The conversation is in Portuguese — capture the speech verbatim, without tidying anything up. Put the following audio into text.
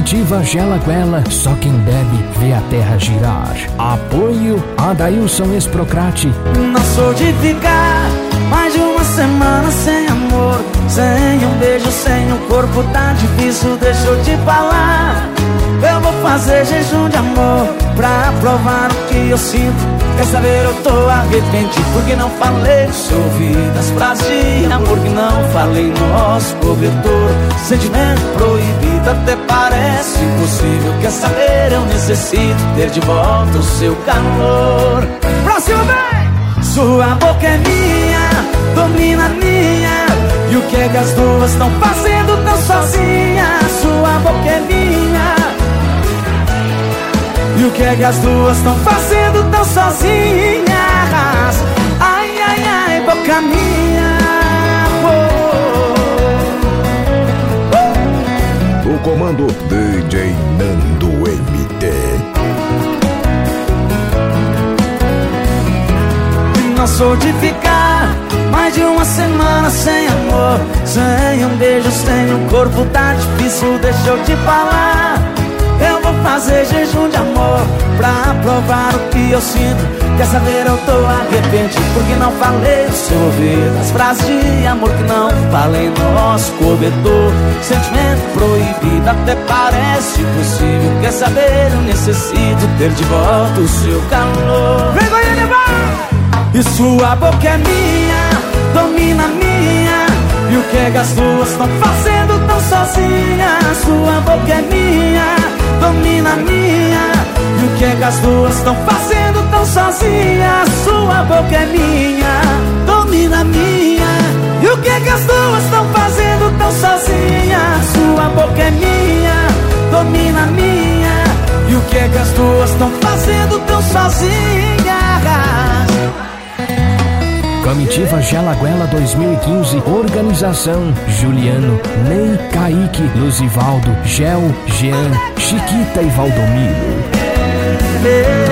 Comitiva gela goela, só quem bebe vê a terra girar. Apoio Adailson Esprocrate. Não sou de ficar mais de uma semana sem amor, sem um beijo, sem um corpo, tá difícil, deixa eu te falar. Eu vou fazer jejum de amor pra provar o que eu sinto. Quer saber, eu tô arrependido porque não falei, se ouvi das frases de amor que não falei no nosso cobertor. Sentimento proibido até parece impossível. Quer saber, eu necessito ter de volta o seu calor. Próximo bem! Sua boca é minha, domina a minha. E o que é que as duas estão fazendo tão sozinhas? Sua boca é minha. E o que é que as duas estão fazendo tão sozinhas? Ai, ai, ai, boca minha. Oh. O comando D J Nando M T. Não sou de ficar mais de uma semana sem amor, sem um beijo, sem um corpo, tá difícil, deixa eu te falar. Eu vou fazer jejum de amor pra provar o que eu sinto. Quer saber, eu tô arrependido porque não falei o seu ouvido as frases de amor que não falei no nosso cobertor. Sentimento proibido até parece impossível. Quer saber, eu necessito ter de volta o seu calor. Vem, Goiânia, vai! E sua boca é minha, domina a minha. E o que é que as duas estão fazendo tão sozinhas? Sua boca é minha, domina a minha. E o que é que as duas estão fazendo tão sozinhas? Sua boca é minha, domina a minha. E o que é que as duas estão fazendo tão sozinhas? Sua boca é minha, domina a minha. E o que é que as duas estão fazendo tão sozinhas? Comitiva Gela Goela dois mil e quinze. Organização Juliano, Ney, Kaique, Luzivaldo, Gel, Jean, Chiquita e Valdomiro.